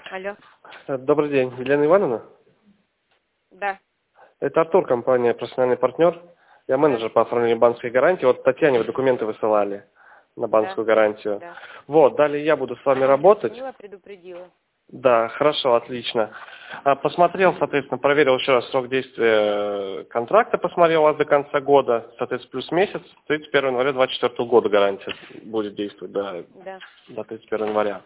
Алло. Добрый день, Елена Ивановна. Да, Это Артур, компания «Профессиональный партнер». Я да, менеджер по оформлению банковской гарантии. Вот Татьяне вы документы высылали на да, банковскую гарантию. да. Вот, далее я буду с вами Она меня работать. звонила, предупредила. Да, хорошо, отлично. Посмотрел, соответственно, проверил еще раз срок действия контракта, посмотрел у вас до конца года, соответственно, плюс месяц, 31 января 2024 года гарантия будет действовать Да. до 31 января.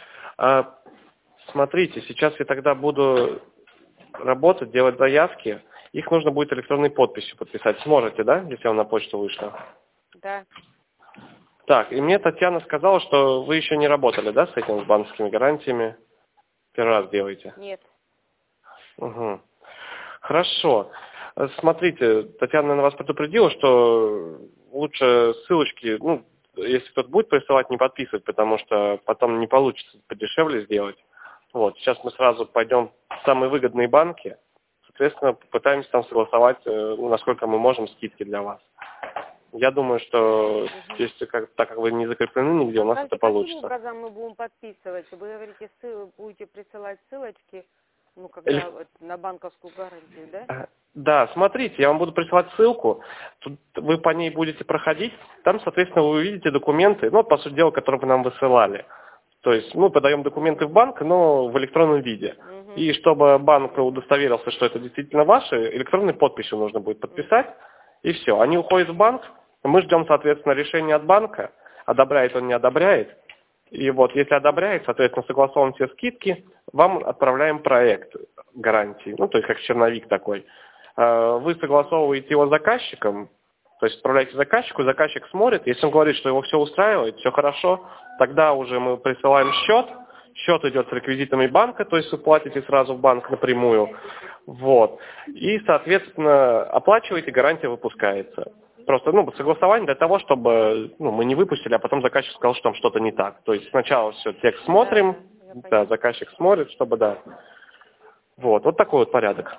Смотрите, сейчас я тогда буду работать, делать заявки. Их нужно будет электронной подписью подписать. Сможете, да, если я вам на почту вышло? Да. Так, и мне Татьяна сказала, что вы еще не работали, да, с этими банковскими гарантиями? Первый раз делаете. Нет. Угу. Хорошо. Смотрите, Татьяна, наверное, вас предупредила, что лучше ссылочки, ну, если кто-то будет присылать, не подписывать, потому что потом не получится подешевле сделать. Вот, сейчас мы сразу пойдем в самые выгодные банки, соответственно, попытаемся там согласовать, насколько мы можем, скидки для вас. Я думаю, что если так как вы не закреплены нигде, у нас это Скажите, каким получится. образом мы будем подписывать? Вы говорите, будете присылать ссылочки, ну, Или- когда вот на банковскую гарантию, да? Да, смотрите, я вам буду присылать ссылку, тут вы по ней будете проходить, там, соответственно, вы увидите документы, ну, по сути дела, которые вы нам высылали. То есть мы подаем документы в банк, но в электронном виде. Угу. И чтобы банк удостоверился, что это действительно ваше, электронной подписью нужно будет подписать, и все. Они уходят в банк, мы ждем, соответственно, решения от банка, одобряет он, не одобряет. И вот, если одобряет, соответственно, согласовываем все скидки, вам отправляем проект гарантии, ну, то есть как черновик такой. Вы согласовываете его с заказчиком, то есть отправляете заказчику, заказчик смотрит, если он говорит, что его все устраивает, все хорошо, тогда уже мы присылаем счет, счет идет с реквизитами банка, то есть вы платите сразу в банк напрямую, вот, и, соответственно, оплачиваете, гарантия выпускается. Просто, ну, согласование для того, чтобы, ну, мы не выпустили, а потом заказчик сказал, что там что-то не так. То есть сначала все, текст смотрим, Да, я да, поняла. заказчик смотрит, чтобы, да. Вот такой вот порядок.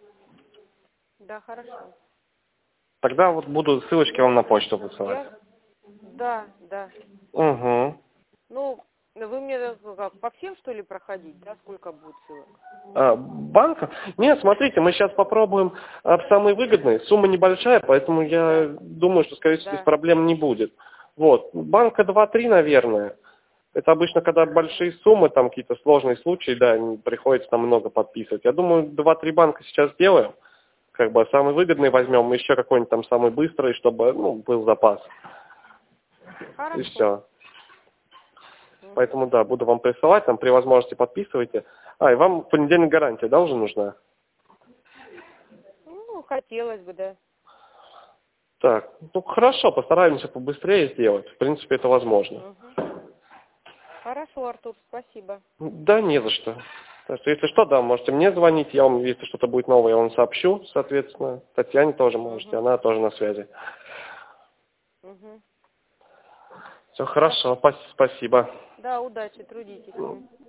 Да, хорошо. Тогда вот буду ссылочки вам на почту высылать. Да. Угу. Ну, вы мне как, по всем, что ли, проходить, да? Сколько будет ссылок? Банка? Нет, смотрите, мы сейчас попробуем в самые выгодные. Сумма небольшая, поэтому я думаю, что, скорее всего, Да. здесь проблем не будет. Вот. Банка 2-3, наверное. Это обычно, когда большие суммы, там какие-то сложные случаи, да, приходится там много подписывать. Я думаю, 2-3 банка сейчас сделаем. Как бы самый выгодный возьмем, еще какой-нибудь там самый быстрый, чтобы, ну, был запас. И Хорошо. все. Поэтому, да, буду вам присылать, там при возможности подписывайте. И вам в понедельник гарантия, да, уже нужна? Ну, хотелось бы, да. Так, ну хорошо, постараемся побыстрее сделать. В принципе, это возможно. Хорошо, Артур, спасибо. Да, не за что. Так что, если что, да, можете мне звонить, я вам, если что-то будет новое, я вам сообщу, соответственно. Татьяне тоже можете, она тоже на связи. Все хорошо, спасибо. Да, удачи, трудитесь.